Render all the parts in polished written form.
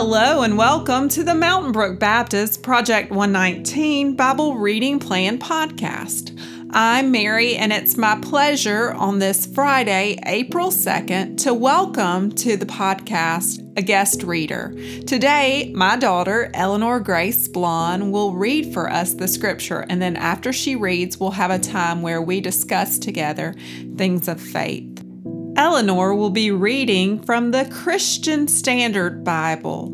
Hello and welcome to the Mountain Brook Baptist Project 119 Bible Reading Plan Podcast. I'm Mary, and it's my pleasure on this Friday, April 2nd, to welcome to the podcast a guest reader. Today, my daughter, Eleanor Grace Blonde, will read for us the scripture, and then after she reads, we'll have a time where we discuss together things of faith. Eleanor will be reading from the Christian Standard Bible.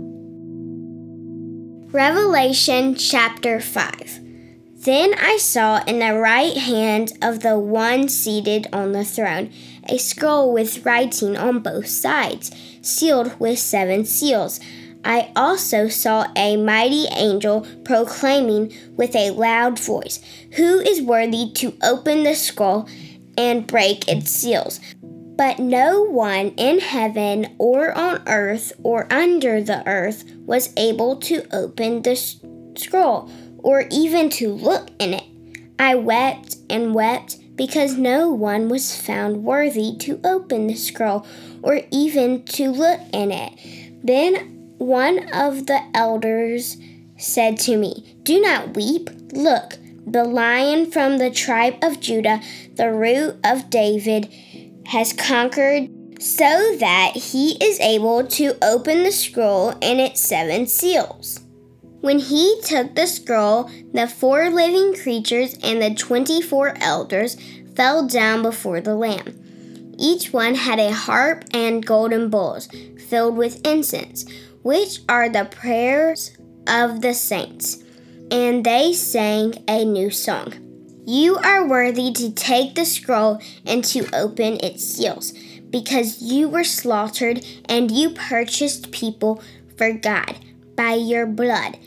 Revelation chapter 5. Then I saw in the right hand of the one seated on the throne a scroll with writing on both sides, sealed with 7 seals. I also saw a mighty angel proclaiming with a loud voice, "Who is worthy to open the scroll and break its seals?" But no one in heaven or on earth or under the earth was able to open the scroll or even to look in it. I wept and wept because no one was found worthy to open the scroll or even to look in it. Then one of the elders said to me, "Do not weep. Look, the Lion from the tribe of Judah, the Root of David, has conquered so that he is able to open the scroll and its 7 seals." When he took the scroll, the 4 living creatures and the 24 elders fell down before the Lamb. Each one had a harp and golden bowls filled with incense, which are the prayers of the saints. And they sang a new song. "You are worthy to take the scroll and to open its seals, because you were slaughtered and you purchased people for God by your blood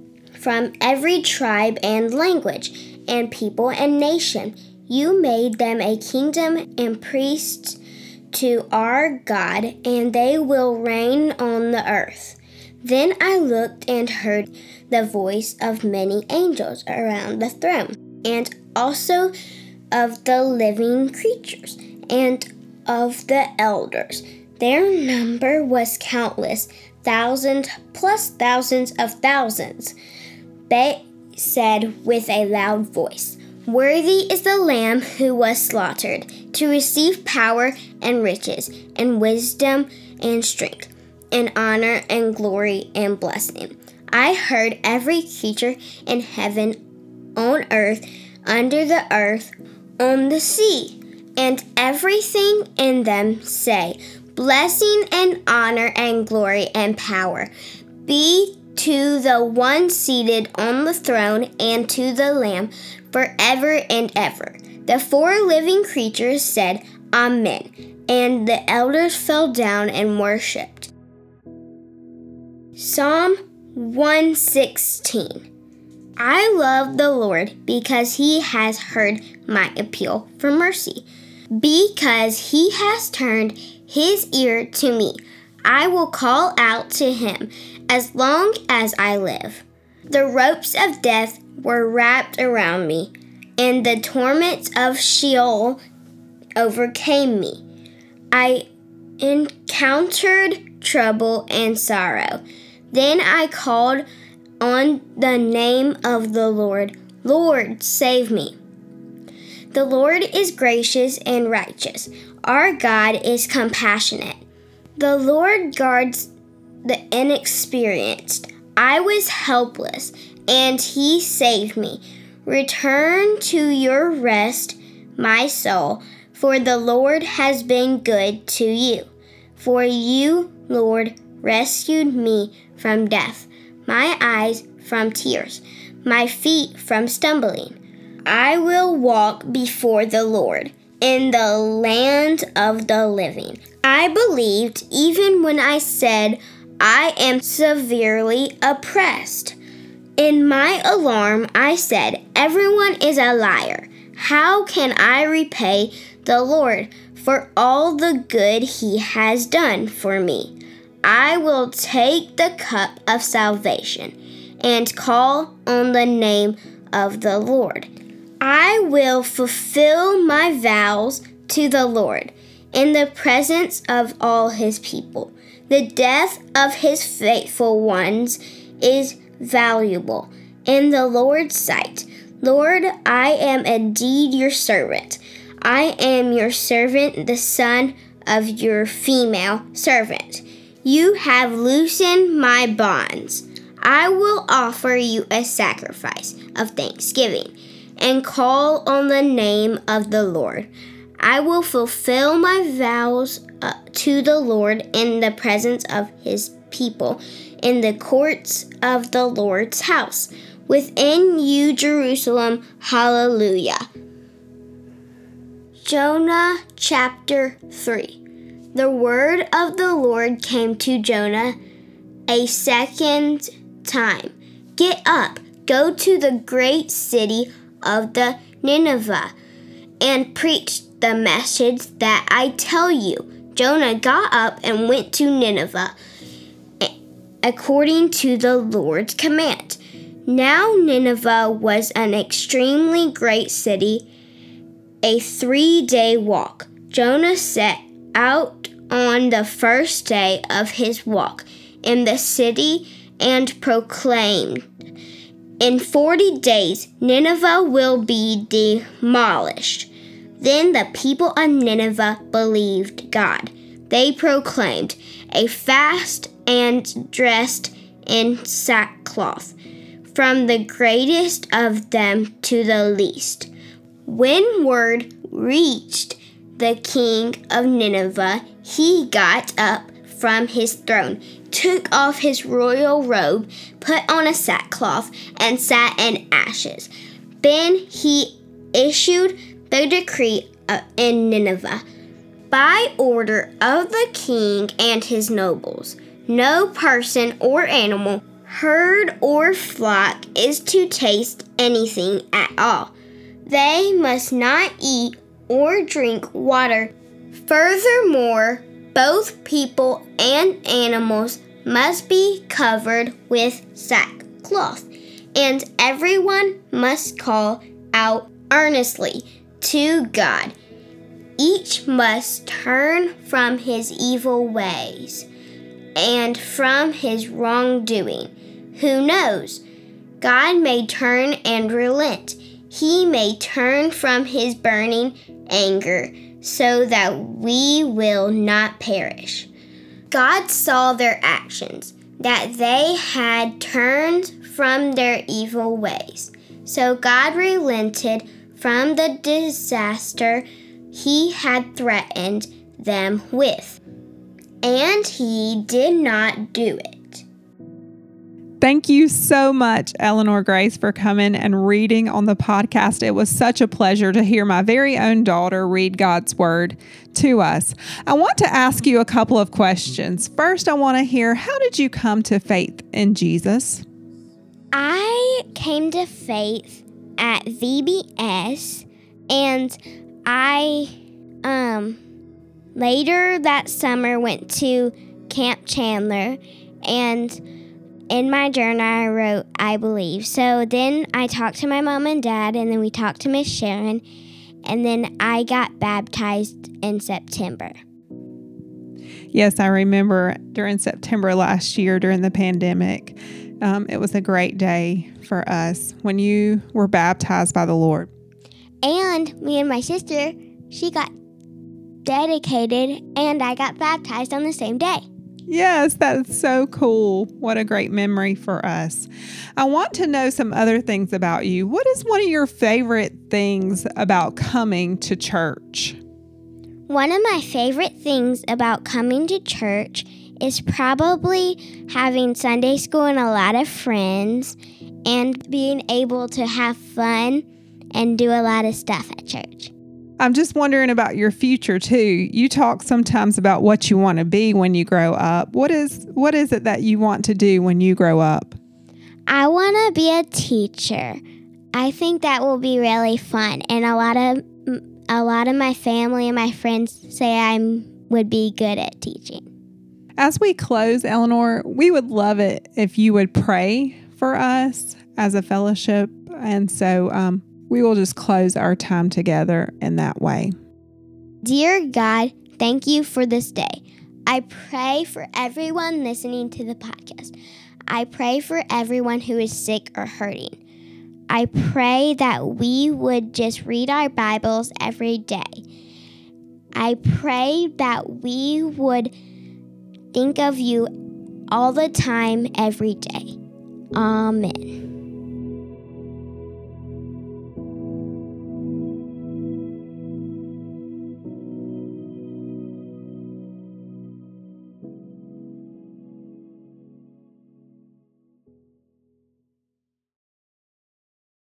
from every tribe and language and people and nation. You made them a kingdom and priests to our God, and they will reign on the earth." Then I looked and heard the voice of many angels around the throne, and also of the living creatures and of the elders. Their number was countless, thousands plus thousands of thousands. They said with a loud voice, "Worthy is the Lamb who was slaughtered to receive power and riches and wisdom and strength and honor and glory and blessing." I heard every creature in heaven, on earth, under the earth, on the sea, and everything in them say, "Blessing and honor and glory and power be to the one seated on the throne and to the Lamb forever and ever." The 4 living creatures said, "Amen," and the elders fell down and worshipped. Psalm 116. I love the Lord because he has heard my appeal for mercy. Because he has turned his ear to me, I will call out to him as long as I live. The ropes of death were wrapped around me, and the torments of Sheol overcame me. I encountered trouble and sorrow. Then I called on the name of the Lord. "Lord, save me." The Lord is gracious and righteous. Our God is compassionate. The Lord guards the inexperienced. I was helpless, and he saved me. Return to your rest, my soul, for the Lord has been good to you. For you, Lord, rescued me from death, my eyes from tears, my feet from stumbling. I will walk before the Lord in the land of the living. I believed even when I said, "I am severely oppressed." In my alarm, I said, "Everyone is a liar. How can I repay the Lord for all the good he has done for me?" I will take the cup of salvation and call on the name of the Lord. I will fulfill my vows to the Lord in the presence of all his people. The death of his faithful ones is valuable in the Lord's sight. Lord, I am indeed your servant. I am your servant, the son of your female servant. You have loosened my bonds. I will offer you a sacrifice of thanksgiving and call on the name of the Lord. I will fulfill my vows to the Lord in the presence of his people, in the courts of the Lord's house. Within you, Jerusalem, hallelujah. Jonah chapter 3. The word of the Lord came to Jonah a second time. Get up, go to the great city of the Nineveh, and preach the message that I tell you. Jonah got up and went to Nineveh, according to the Lord's command. Now Nineveh was an extremely great city, a 3-day walk. Jonah set out on the first day of his walk in the city and proclaimed, in 40 days Nineveh will be demolished. Then the people of Nineveh believed God. They proclaimed a fast and dressed in sackcloth, from the greatest of them to the least. When word reached the king of Nineveh, he got up from his throne, took off his royal robe, put on a sackcloth, and sat in ashes. Then he issued the decree in Nineveh, by order of the king and his nobles. No person or animal, herd or flock is to taste anything at all. They must not eat or drink water. Furthermore, both people and animals must be covered with sackcloth, and everyone must call out earnestly to God. Each must turn from his evil ways and from his wrongdoing. Who knows? God may turn and relent. He may turn from his burning anger so that we will not perish. God saw their actions, that they had turned from their evil ways. So God relented from the disaster he had threatened them with, and he did not do it. Thank you so much, Eleanor Grace, for coming and reading on the podcast. It was such a pleasure to hear my very own daughter read God's Word to us. I want to ask you a couple of questions. First, I want to hear, how did you come to faith in Jesus? I came to faith at VBS, and I later that summer went to Camp Chandler, and in my journal, I wrote, I believe. So then I talked to my mom and dad, and then we talked to Miss Sharon, and then I got baptized in September. Yes, I remember during September last year, during the pandemic, it was a great day for us when you were baptized by the Lord. And me and my sister, she got dedicated, and I got baptized on the same day. Yes, that's so cool. What a great memory for us. I want to know some other things about you. What is one of your favorite things about coming to church? One of my favorite things about coming to church is probably having Sunday school and a lot of friends and being able to have fun and do a lot of stuff at church. I'm just wondering about your future too. You talk sometimes about what you want to be when you grow up. What is it that you want to do when you grow up? I want to be a teacher. I think that will be really fun, and a lot of my family and my friends say I would be good at teaching. As we close, Eleanor, we would love it if you would pray for us as a fellowship, and so we will just close our time together in that way. Dear God, thank you for this day. I pray for everyone listening to the podcast. I pray for everyone who is sick or hurting. I pray that we would just read our Bibles every day. I pray that we would think of you all the time, every day. Amen.